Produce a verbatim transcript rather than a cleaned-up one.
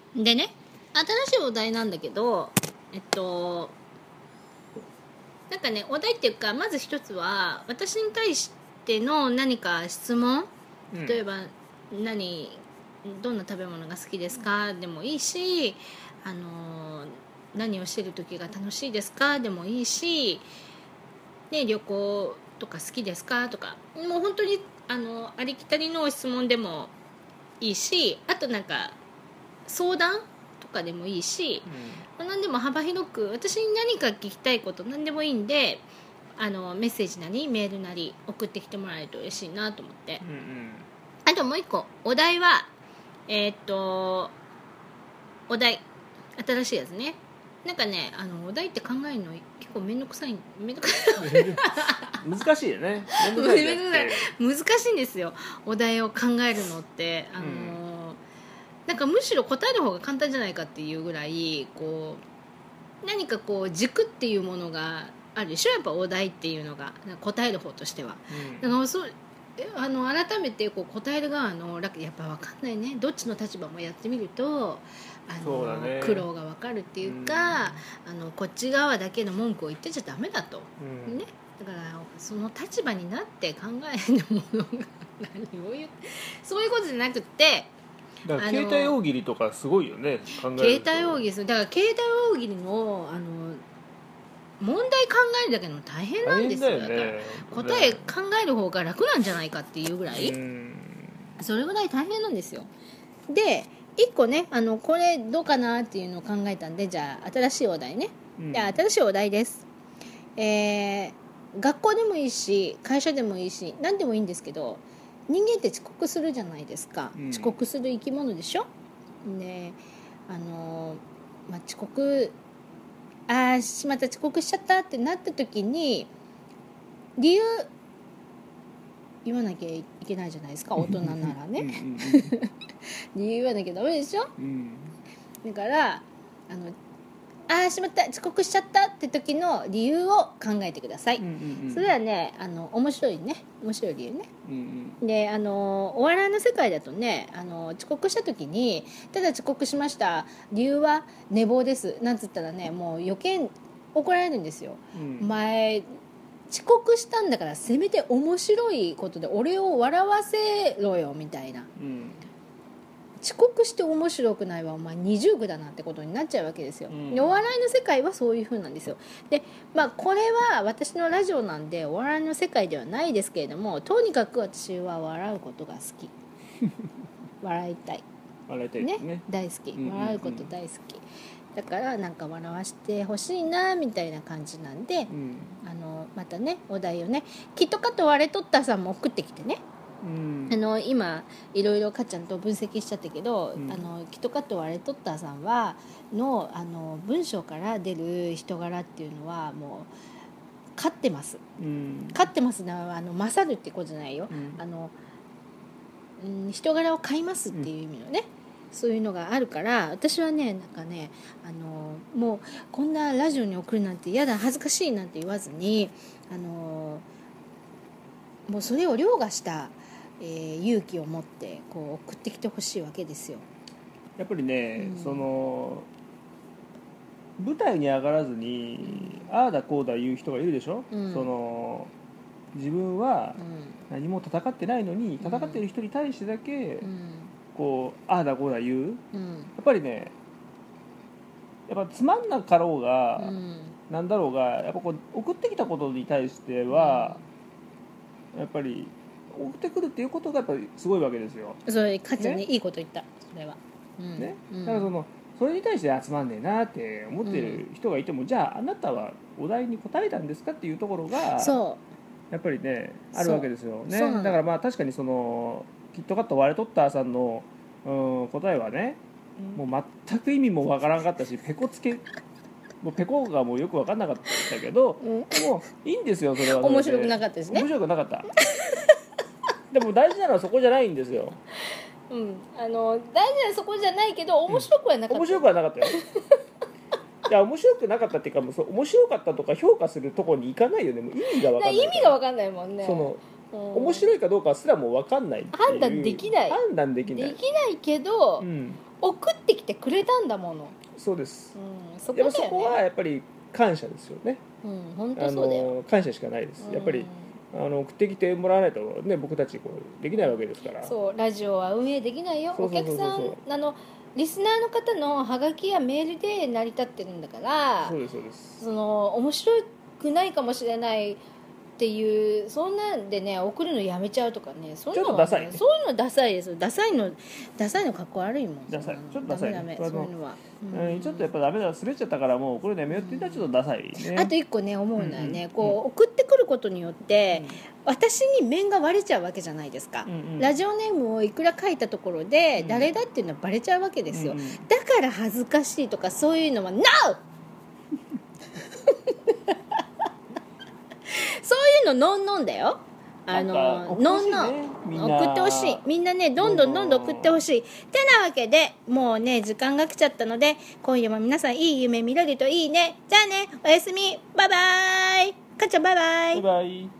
でね、新しいお題なんだけど、えっとなんかね、お題っていうか、まず一つは私に対しての何か質問、 うん、 例えば何どんな食べ物が好きですかでもいいし、あの何をしてる時が楽しいですかでもいいし、ね、旅行とか好きですかとか、もう本当にあのありきたりの質問でもいいし、あとなんか相談とかでもいいし、 うん、 何でも幅広く私に何か聞きたいこと何でもいいんで、あのメッセージなりメールなり送ってきてもらえると嬉しいなと思って、 うんうん、 あともう一個お題はえー、っとお題新しいやつね。なんかね、あのお題って考えるの結構めんどくさいめんどくさい難しいよね。めんどくさいじゃなくて難しいんですよ、お題を考えるのって。あの、うん、なんかむしろ答える方が簡単じゃないかっていうぐらい、こう何かこう軸っていうものがあるでしょ、やっぱお題っていうのが答える方としては、うん、だからそうあの改めてこう答える側のやっぱ分かんないね、どっちの立場もやってみるとあの、ね、苦労が分かるっていうか、うん、あのこっち側だけの文句を言ってちゃダメだと、うんね、だからその立場になって考えるものが何を言うそういうことじゃなくて、 だから携帯大喜利とかすごいよね、考えると。 携帯大喜利です。だから携帯大喜利のあの問題考えるだけでも大変なんですよ。 大変だよね。 だから答え考える方が楽なんじゃないかっていうぐらい、うん、それぐらい大変なんですよ。でいっこね、あのこれどうかなっていうのを考えたんで、じゃあ新しいお題ね、うん、じゃあ新しいお題です。えー、学校でもいいし会社でもいいし何でもいいんですけど、人間って遅刻するじゃないですか、うん、遅刻する生き物でしょ。であの、まあ、遅刻あーしまった遅刻しちゃったってなった時に理由言わなきゃいけないじゃないですか、大人ならね理由言わなきゃダメでしょ、うん、だからあのあーしまった遅刻しちゃったって時の理由を考えてください、うんうんうん、それはねあの面白いね面白い理由ね、うんうん、であのお笑いの世界だとね、あの遅刻した時にただ遅刻しました理由は寝坊ですなんつったらね、もう余計怒られるんですよ、うん、前遅刻したんだからせめて面白いことで俺を笑わせろよみたいな、うん、遅刻して面白くないわお前二重苦だなってことになっちゃうわけですよ、うん、でお笑いの世界はそういう風なんですよ。で、まあ、これは私のラジオなんでお笑いの世界ではないですけれども、とにかく私は笑うことが好き笑いたい笑いたいです ね, ね大好き、笑うこと大好き、だからなんか笑わせてほしいなみたいな感じなんで、うん、あのまたねお題をねキットカット割れとったさんも送ってきてね、うん、あの今いろいろかっちゃんと分析しちゃったけど、うん、あのキットカット割れとったさんは の, あの文章から出る人柄っていうのはもう勝ってます、うん、勝ってますね。あの勝るってことじゃないよ、うん、あの、うん、人柄を買いますっていう意味のね、うん、そういうのがあるから、私はねなんかねあのもうこんなラジオに送るなんて嫌だ恥ずかしいなんて言わずに、あのもうそれを凌駕したえー、勇気を持ってこう送ってきてほしいわけですよ。 やっぱりね、うん、その舞台に上がらずに、うん、ああだこうだ言う人がいるでしょ、うん、その自分は何も戦ってないのに、うん、戦ってる人に対してだけ、うん、こうああだこうだ言う、うん、やっぱりねやっぱつまんなかろうが、うん、なんだろうがやっぱこう送ってきたことに対しては、やっぱり送ってくるっていうことがやっぱりすごいわけですよ。 それかっちゃんね、いいこと言ったそれは、 うんね、だからそのそれに対して集まんねえなって思ってる人がいても、うん、じゃああなたはお題に答えたんですかっていうところがやっぱりねあるわけですよね。だからまあ確かにそのキットカット割れとったさんの、うん、答えはね、うん、もう全く意味もわからんかったし、ペコつけもうペコがもうよく分かんなかったけど、うん、もういいんですよそれはそれで。 面白くなかったですね。 面白くなかったでも大事なのはそこじゃないんですよ。 うん、あの大事なのはそこじゃないけど面白くはなかった、 うん、面白くはなかったよいや面白くなかったっていうか、もうそう面白かったとか評価するところに行かないよね。もう意味が分かんない。 意味が分かんないもんね。 そのうん、 面白いかどうかすらも分かんないっていう判断できない判断できないできないけど、うん、送ってきてくれたんだもの。 そうです、 うん、そこだよね、 そこはやっぱり感謝ですよね、 うん、本当そうだよ、 あの感謝しかないです、やっぱりあの送ってきてもらわないと、ね、僕たちこうできないわけですから。 そう、ラジオは運営できないよ。お客さん、あのリスナーの方のハガキやメールで成り立ってるんだから、 そうですそうです、 その面白くないかもしれないっていう、そんなんでね送るのやめちゃうとかね、そういうのは、ね、 ちょっとダサいね、 そういうのダサいですよ。ダサいのダサいのかっこ悪いもん。 ダサい、ちょっとダサい、ね、 ダメダメ、そういうのは、 うん、ちょっとやっぱダメだ、滑っちゃったからもう送るのやめようって言ったらちょっとダサいね。 あと一個ね思うのはね、うんうん、こう送ってくることによって、うん、私に面が割れちゃうわけじゃないですか、うんうん、ラジオネームをいくら書いたところで、うん、誰だっていうのはバレちゃうわけですよ、うんうん、だから恥ずかしいとかそういうのは ノー そういうのノンノンだよ。あのノンノン送ってほしい。みんなねどんどんどんどん送ってほしい。てなわけでもうね時間が来ちゃったので、今夜も皆さんいい夢見れるといいね。じゃあね、おやすみ、バイバイ。かっちゃんバイバイ。 バイバイ。